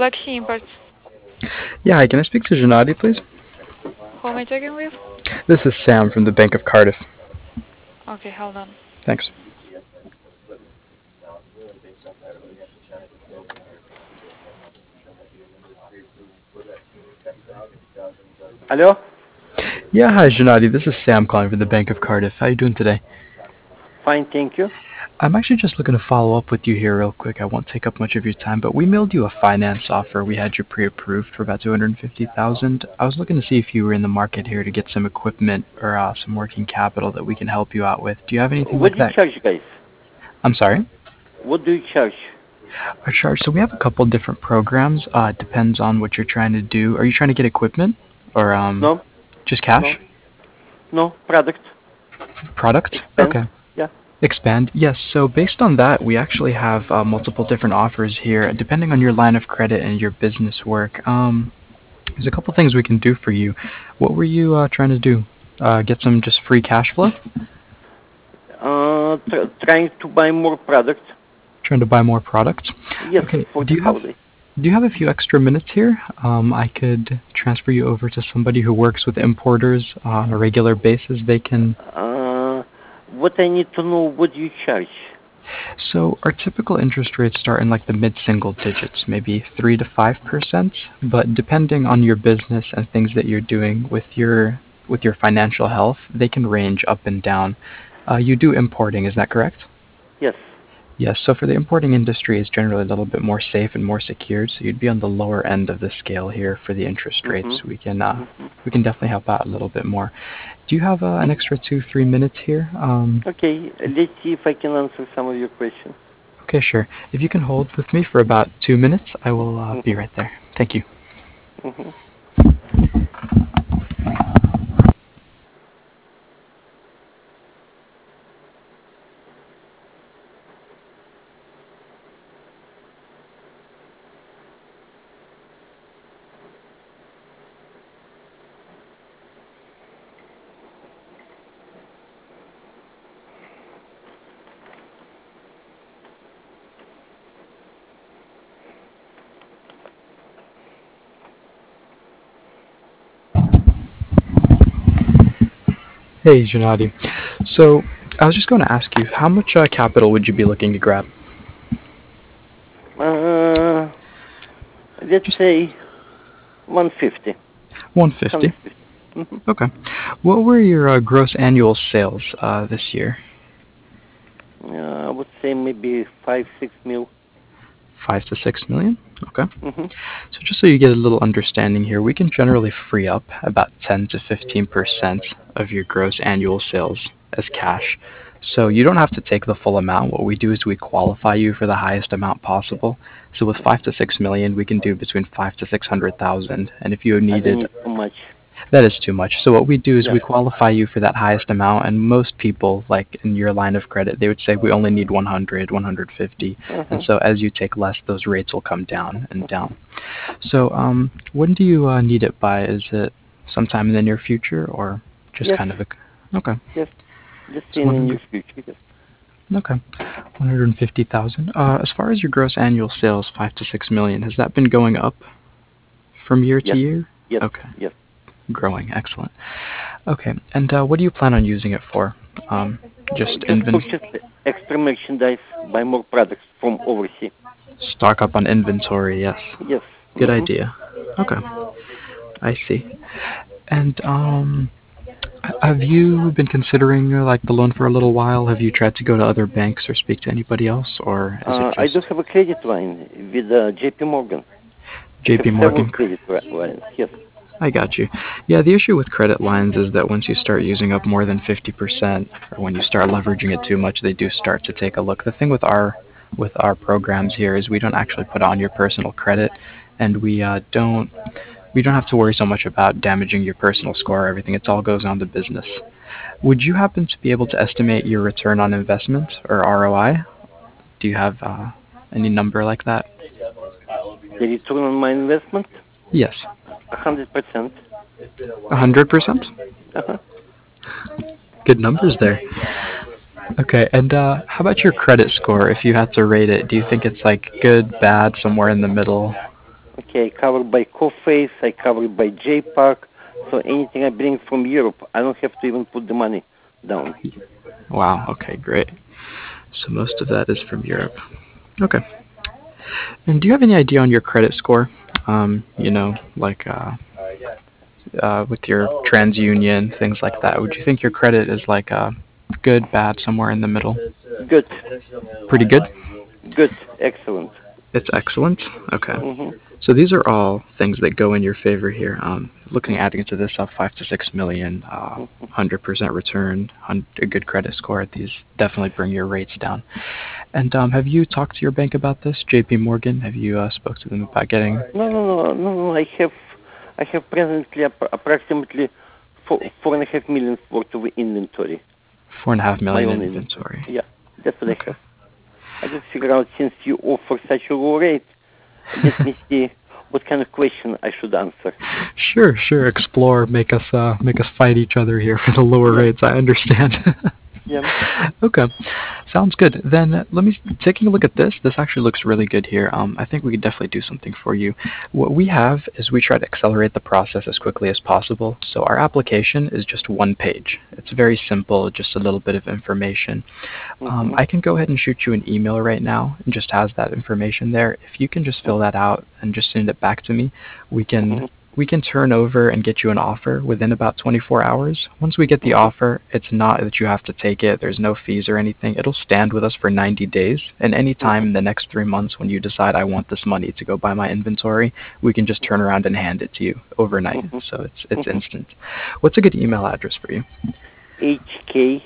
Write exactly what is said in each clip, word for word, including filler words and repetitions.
that he imports. Yeah, hi, can I speak to Gennady, please? Who am I talking with? This is Sam from the Bank of Cardiff. Okay, hold on. Thanks. Hello? Yeah, hi, Gennady. This is Sam calling from the Bank of Cardiff. How you doing today? Fine, thank you. I'm actually just looking to follow up with you here real quick. I won't take up much of your time, but we mailed you a finance offer. We had you pre-approved for about two hundred fifty thousand. I was looking to see if you were in the market here to get some equipment or uh, some working capital that we can help you out with. Do you have anything What like do you that? charge, guys? I'm sorry? What do you charge? Our charge. So we have a couple different programs. Uh, it depends on what you're trying to do. Are you trying to get equipment or um No, just no, cash? no, product, Product? expense, Okay. yeah. Expand? Yes. So based on that, we actually have uh, multiple different offers here, depending on your line of credit and your business work. Um, there's a couple things we can do for you. What were you uh, trying to do? Uh, get some just free cash flow? Uh, tr- trying to buy more product. Trying to buy more product? Yes, Okay. for Do the you have holiday. do you have a few extra minutes here? Um, I could transfer you over to somebody who works with importers on a regular basis. They can. Uh, what I need to know, what do you charge? So our typical interest rates start in like the mid-single digits, maybe three to five percent. But depending on your business and things that you're doing with your with your financial health, they can range up and down. Uh, you do importing, is that correct? Yes. Yes. So for the importing industry, it's generally a little bit more safe and more secured. So you'd be on the lower end of the scale here for the interest Mm-hmm. rates. We can uh, Mm-hmm. we can definitely help out a little bit more. Do you have uh, an extra two three minutes here? Um, Okay, let's see if I can answer some of your questions. Okay, sure. If you can hold with me for about two minutes, I will uh, be Mm-hmm. right there. Thank you. Mm-hmm. Hey, Gennady. So, I was just going to ask you, how much uh, capital would you be looking to grab? Uh, let's Just say one fifty. one hundred fifty. one fifty. Mm-hmm. Okay. What were your uh, gross annual sales uh, this year? Uh, I would say maybe five, six mil. Five to six million? Okay. Mm-hmm. So just so you get a little understanding here, we can generally free up about ten to fifteen percent of your gross annual sales as cash. So you don't have to take the full amount. What we do is we qualify you for the highest amount possible. So with five to six million, we can do between five to six hundred thousand. And if you I don't needed need too much. that is too much. So what we do is Yeah. we qualify you for that highest amount, and most people, like in your line of credit, they would say we only need one hundred, one hundred fifty. And Uh-huh. so as you take less, those rates will come down and down. So um, when do you uh, need it by? Is it sometime in the near future, or just Yes, kind of a okay? yes. Just So in the near one hundred. future, yes. Okay, one hundred fifty thousand. Uh, as far as your gross annual sales, five to six million, has that been going up from year to Yes, year? yes, Okay, yes. growing. Excellent. Okay, and uh, what do you plan on using it for? Um, just Just invent purchase extra merchandise, buy more products from overseas. stock up on inventory. Yes, Yes. good Mm-hmm. idea. Okay, I see. And um, have you been considering uh, like the loan for a little while? Have you tried to go to other banks or speak to anybody else, or is it Uh, I do just have a credit line with uh, J P Morgan. I have J P several Morgan? credit ri- lines. Yes. I got you. Yeah, the issue with credit lines is that once you start using up more than fifty percent, or when you start leveraging it too much, they do start to take a look. The thing with our with our programs here is we don't actually put on your personal credit, and we uh, don't we don't have to worry so much about damaging your personal score or everything. It all goes on to business. Would you happen to be able to estimate your return on investment or R O I? Do you have uh, any number like that? The return on my investment, Yes, a hundred percent. one hundred percent. Uh-huh. Good numbers there. Okay, and uh, how about your credit score? If you had to rate it, do you think it's like good, bad, somewhere in the middle? Okay, I covered by Coface, I covered by J-Park. So anything I bring from Europe, I don't have to even put the money down. Wow. Okay, great. So most of that is from Europe. Okay. And do you have any idea on your credit score? Um, you know, like uh, uh, with your TransUnion, things like that. Would you think your credit is like uh, good, bad, somewhere in the middle? Good, Pretty good? good, excellent. It's excellent? Okay. Hmm. So these are all things that go in your favor here. Um, looking adding into this up five to six million, uh, one hundred percent return, a good credit score. These definitely bring your rates down. And um, have you talked to your bank about this, J P Morgan? Have you uh, spoke to them about getting No, no, no, no, no. I have, I have presently ap- approximately four, four and a half million worth of inventory. four and a half My million own in inventory. inventory? Yeah, that's what I have. I just figure out since you offer such a low rate, let me see what kind of question I should answer. Sure, sure. Explore, make us uh, make us fight each other here for the lower Yeah. rates. I understand. Yeah. Okay, sounds good. Then uh, let me taking a look at this. This actually looks really good here. Um, I think we could definitely do something for you. What we have is we try to accelerate the process as quickly as possible. So our application is just one page. It's very simple, just a little bit of information. Um, Mhm. I can go ahead and shoot you an email right now, and just has that information there. If you can just fill that out and just send it back to me, we can Mhm. we can turn over and get you an offer within about twenty-four hours. Once we get the offer, it's not that you have to take it. There's no fees or anything. It'll stand with us for ninety days. And any time in the next three months when you decide I want this money to go buy my inventory, we can just turn around and hand it to you overnight. Mhm. So it's it's Mhm. instant. What's a good email address for you? H K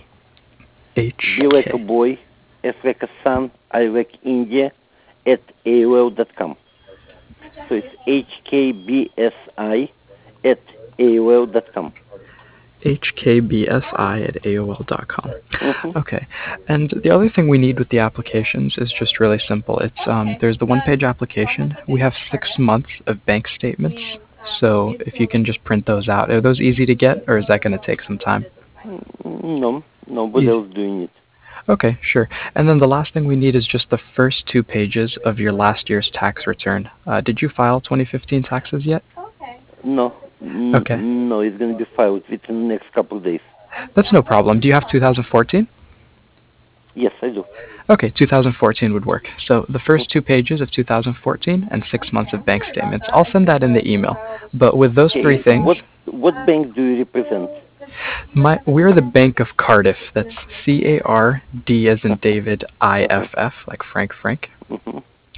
H B like a K. boy, S like a son, I like India, at A O L dot com. So it's H K B S I at A O L dot com. H K B S I at A O L dot com. Mhm. Okay. And the other thing we need with the applications is just really simple. It's um, there's the one-page application. We have six months of bank statements. So if you can just print those out, are those easy to get, or is that going to take some time? Mm, No, nobody Easy. else doing it. Okay, sure. And then the last thing we need is just the first two pages of your last year's tax return. Uh, did you file twenty fifteen taxes yet? No, n- Okay. no, it's going to be filed within the next couple of days. That's no problem. Do you have two thousand fourteen? Yes, I do. Okay, two thousand fourteen would work. So the first two pages of two thousand fourteen and six months of bank statements. I'll send that in the email. But with those three Okay, things, what what bank do you represent? my we're the Bank of Cardiff. That's C A R D as in Uh-huh. David, I Uh-huh. F F, like Frank Frank. Mhm.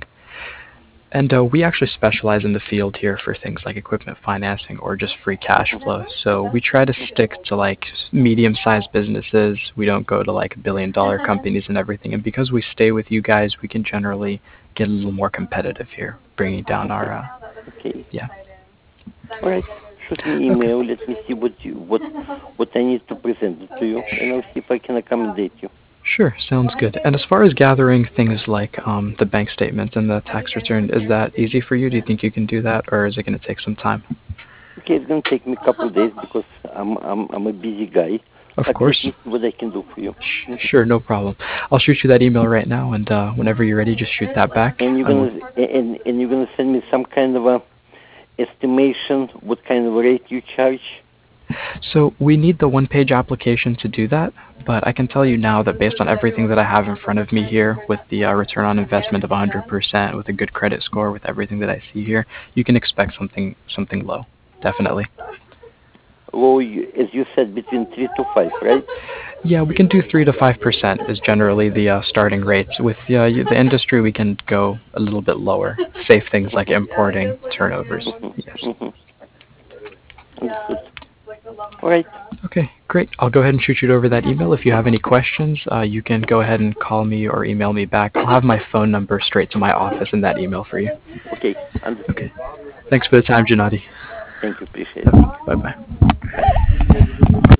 And uh, we actually specialize in the field here for things like equipment financing or just free cash flow. So we try to stick to like medium-sized businesses. We don't go to like billion-dollar companies and everything. And because we stay with you guys, we can generally get a little more competitive here, bringing down our uh, Okay. yeah. All right. Shoot me email. Let me see what you what what I need to present it to you, and I'll see if I can accommodate you. Sure, sounds good. And as far as gathering things like um, the bank statement and the tax return, is that easy for you? Do you think you can do that, or is it going to take some time? Okay, it's gonna take me a couple of days because I'm I'm I'm a busy guy. Of But course. let me see what I can do for you. Sh- Sure, no problem. I'll shoot you that email right now, and uh, whenever you're ready, just shoot that back. And you're I will- gonna and and you're gonna send me some kind of a estimation what kind of rate you charge. So we need the one-page application to do that, but I can tell you now that based on everything that I have in front of me here, with the uh, return on investment of one hundred percent, with a good credit score, with everything that I see here, you can expect something something low, definitely. Well, you, as you said, between three to five, right? Yeah, we can do three to five percent is generally the uh, starting rates. With uh, the industry, we can go a little bit lower. Safe things like importing turnovers. Mm-hmm. Yes. Mm-hmm. Understood. All right. Okay, great. I'll go ahead and shoot you over that email. If you have any questions, uh, you can go ahead and call me or email me back. I'll have my phone number straight to my office in that email for you. Okay. Understood. Okay. Thanks for the time, Gennady. Thank you. Appreciate it. Bye bye. Bye.